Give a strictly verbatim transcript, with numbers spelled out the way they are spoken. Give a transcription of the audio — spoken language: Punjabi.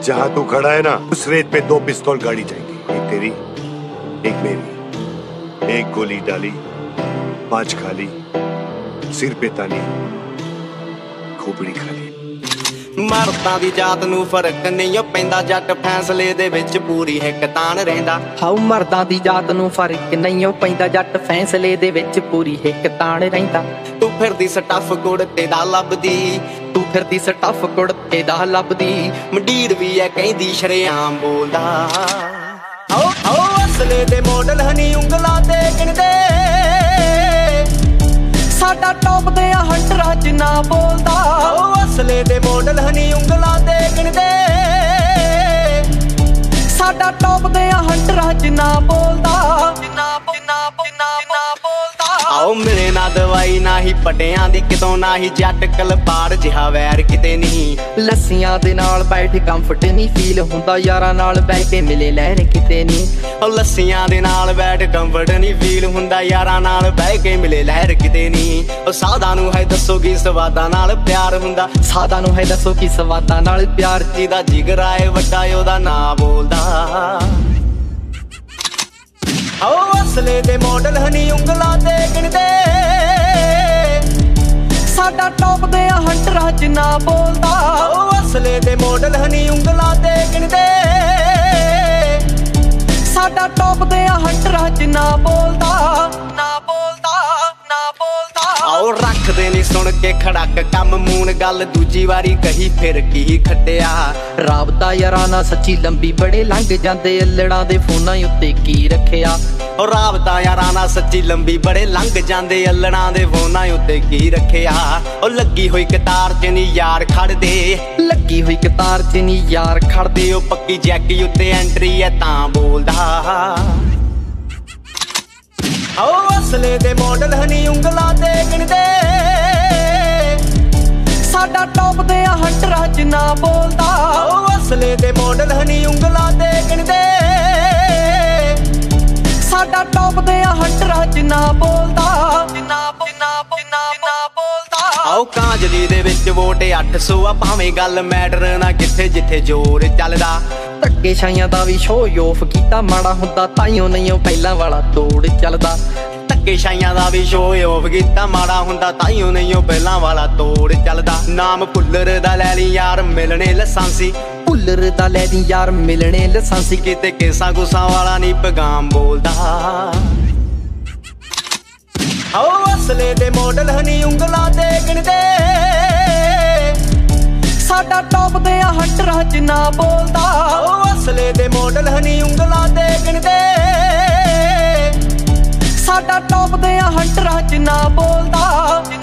जहाँ तू खड़ा है ना, उस रेत पे दो पिस्तौल गाड़ी जाएंगी, एक तेरी एक मेरी। एक गोली डाली, पांच खाली, सिर पे तानी, खोपड़ी खाली। ਮਰਦਾਂ ਦੀ ਜਾਤ ਨੂੰ ਫਰਕ ਨਹੀਂ ਓ ਪੈਂਦਾ, ਜੱਟ ਫੈਸਲੇ ਦੇ ਵਿੱਚ ਪੂਰੀ ਹਿੱਕ ਤਾਣ ਰਹਿੰਦਾ। ਹਾਉ ਮਰਦਾਂ ਦੀ ਜਾਤ ਨੂੰ ਫਰਕ ਨਹੀਂ ਓ ਪੈਂਦਾ, ਜੱਟ ਫੈਸਲੇ ਦੇ ਵਿੱਚ ਪੂਰੀ ਹਿੱਕ ਤਾਣ ਰਹਿੰਦਾ। ਤੂੰ ਫਿਰਦੀ ਸਟੱਫ ਕੁੜਤੇ ਦਾ ਲੱਭਦੀ, ਤੂੰ ਫਿਰਦੀ ਸਟੱਫ ਕੁੜਤੇ ਦਾ ਲੱਭਦੀ, ਮੰਡੀਰ ਵੀ ਐ ਕਹਿੰਦੀ ਸ਼ਰੇਆਮ ਬੋਲਦਾ। ਆਓ ਆਓ ਅਸਲੇ ਦੇ ਮਾਡਲ ਹਨੀ ਉਂਗਲਾਂ ਤੇ ਗਿਣਦੇ, ਸਾਡਾ ਟੌਪ ਦੇ ਆ ਹੰਟਰਾਂ ਚ ਨਾ ਬੋਲਦਾ। ਆਓ ਅਸਲੇ ਦੇ ਮਾਡਲ ਹਨੀ ਉਂਗਲਾਂ ਤੇ ਗਿਣਦੇ, ਸਾਡਾ ਟੌਪ ਦੇ ਆ ਹੰਟਰਾਂ ਚ ਨਾ ਬੋਲਦਾ। ਨਾ ਨਾ ਨਾ ਬੋਲਦਾ। ਆਓ ਮਿਲੇ ਨਾ ਦਵਾਈ ਨਾ ਹੀ ਪਟਿਆਂ ਦੀ ਕਿਤੋਂ, ਨਾ ਹੀ ਜੱਟ ਕਲਪਾੜ ਜਿਹਾ ਵੈਰ ਕਿਤੇ ਨਹੀਂ। ਲੱਸੀਆਂ ਦੇ ਨਾਲ ਬੈਠ ਕੰਫਰਟ ਨਹੀਂ ਫੀਲ ਹੁੰਦਾ, ਯਾਰਾਂ ਨਾਲ ਬਹਿ ਕੇ ਮਿਲੇ ਲਹਿਰ ਕਿਤੇ ਨਹੀਂ। ਉਹ ਲੱਸੀਆਂ ਦੇ ਨਾਲ ਬੈਠ ਕੰਫਰਟ ਨਹੀਂ ਫੀਲ ਹੁੰਦਾ, ਯਾਰਾਂ ਨਾਲ ਬਹਿ ਕੇ ਮਿਲੇ ਲਹਿਰ ਕਿਤੇ ਨਹੀਂ। ਉਹ ਸਾਦਾ ਨੂੰ ਹੈ ਦੱਸੋ ਕੀ ਸਵਾਦਾਂ ਨਾਲ ਪਿਆਰ ਹੁੰਦਾ, ਸਾਦਾ ਨੂੰ ਹੈ ਦੱਸੋ ਕੀ ਸਵਾਦਾਂ ਨਾਲ ਪਿਆਰ। ਜਿਹਦਾ ਜਿਗਰ ਆਏ ਵੱਡਾ ਉਹਦਾ ਨਾਂ ਬੋਲਦਾ। ਆਓ ਅਸਲੇ ਦੇ ਮਾਡਲ ਹਨੀ ਉਂਗਲਾਂ ਤੇ ਗਿਣਦੇ, ਸਾਡਾ ਟੌਪ ਦੇ ਆ ਹੰਟਰਾਂ ਚ ਨਾ ਬੋਲਦਾ। ਆਓ ਅਸਲੇ ਦੇ ਮਾਡਲ ਹਨੀ ਉਂਗਲਾਂ ਤੇ ਗਿਣਦੇ, ਸਾਡਾ ਟੌਪ ਦੇ ਆ ਹੰਟਰਾਂ ਚ ਨਾ ਬੋਲਦਾ। ਨਾ ਬੋਲਦਾ ਨਾ ਬੋਲਦਾ। ਆਓ ਰੱਖਦੇ ਨਹੀਂ ਸੁਣ ਕੇ ਖੜਕ ਕੰਮ ਮੂਨ, ਗੱਲ ਦੂਜੀ ਵਾਰੀ ਕਹੀ ਫਿਰ ਕੀ ਖੱਟਿਆ। ਰਾਬਤਾ ਯਾਰਾਂ ਨਾਲ ਸੱਚੀ ਲੰਬੀ ਬੜੇ ਲੰਘ ਜਾਂਦੇ, ਅਲੜਾਂ ਦੇ ਫੋਨਾਂ ਉੱਤੇ ਕੀ ਰੱਖਿਆ। ਉਹ ਰਾਬਤਾ ਯਾਰਾਂ ਨਾਲ ਸੱਚੀ ਲੰਬੀ ਬੜੇ ਲੰਘ ਜਾਂਦੇ, ਅਲੜਾਂ ਦੇ ਫੋਨਾਂ ਉੱਤੇ ਕੀ ਰੱਖਿਆ। ਉਹ ਲੱਗੀ ਹੋਈ ਕਤਾਰ ਚ ਨੀ ਯਾਰ ਖੜਦੇ, ਲੱਗੀ ਹੋਈ ਕਤਾਰ ਚ ਨੀ ਯਾਰ ਖੜਦੇ। ਉਹ ਪੱਕੀ ਜੈਕੀ ਉੱਤੇ ਐਂਟਰੀ ਐ ਤਾਂ ਬੋਲਦਾ। ਆਓ ਅਸਲੇ ਦੇ ਮਾਡਲ ਹਨੀ ਉਂਗਲਾਂ ਤੇ ਗਿਣਦੇ, ਸਾਡਾ ਟੌਪ ਦੇ ਆ ਹੰਟਰਾਂ ਚ ਨਾ ਬੋਲਦਾ। ਆਓ ਅਸਲੇ ਦੇ ਮਾਡਲ ਹਨੀ ਉਂਗਲਾਂ ਤੇ ਗਿਣਦੇ, ਸਾਡਾ ਟੌਪ ਦੇ ਆ ਹੰਟਰਾਂ ਚ ਨਾ ਬੋਲਦਾ। ਨਾ ਨਾ ਬੋਲਦਾ। ਆਓ ਕਾਂਜਲੀ ਦੇ ਵਿੱਚ ਵੋਟ ਅੱਠ ਸੌ ਆ, ਭਾਵੇਂ ਗੱਲ ਮੈਟਰ ਨਾ ਕਿੱਥੇ ਜਿੱਥੇ ਜ਼ੋਰ ਚੱਲਦਾ। ਧੱਕੇ ਛਾਈਆਂ ਦਾ ਵੀ ਸ਼ੋਅ ਆਫ ਕੀਤਾ ਮਾੜਾ ਹੁੰਦਾ, ਤਾਈਓ ਨਹੀਂ ਉਹ ਪਹਿਲਾਂ ਵਾਲਾ ਤੋੜ ਚੱਲਦਾ। ਧੱਕੇ ਛਾਈਆਂ ਦਾ ਵੀ ਸ਼ੋਅ ਆਫ ਕੀਤਾ ਮਾੜਾ ਹੁੰਦਾ, ਤਾਈਓ ਨਹੀਂ ਉਹ ਪਹਿਲਾਂ ਵਾਲਾ ਤੋੜ ਚੱਲਦਾ। ਨਾਮ ਭੁੱਲਰ ਦਾ ਲੈ ਲਈ ਯਾਰ ਮਿਲਣੇ ਲਾਇਸੈਂਸੀ, ਭੁੱਲਰ ਦਾ ਲੈ ਦੀ ਯਾਰ ਮਿਲਣੇ ਲਾਇਸੈਂਸੀ। ਕਿਤੇ ਕੇਸਾਂ ਗੁੱਸਾਂ ਵਾਲਾ ਨਹੀਂ ਪੈਗਾਮ ਬੋਲਦਾ। ਆਓ ਅਸਲੇ ਦੇ ਮਾਡਲ ਹਨੀ ਉਂਗਲਾਂ ਤੇ ਗਿਣਦੇ, ਸਾਡਾ ਟੌਪ ਦੇ ਆ ਹੰਟਰਾਂ ਚ ਨਾ ਬੋਲਦਾ। ਆਓ ਅਸਲੇ ਦੇ ਮਾਡਲ ਹਨੀ ਉਂਗਲਾਂ ਤੇ ਗਿਣਦੇ, ਸਾਡਾ ਟੌਪ ਦੇ ਆ ਹੰਟਰਾਂ ਚ ਨਾ ਬੋਲਦਾ।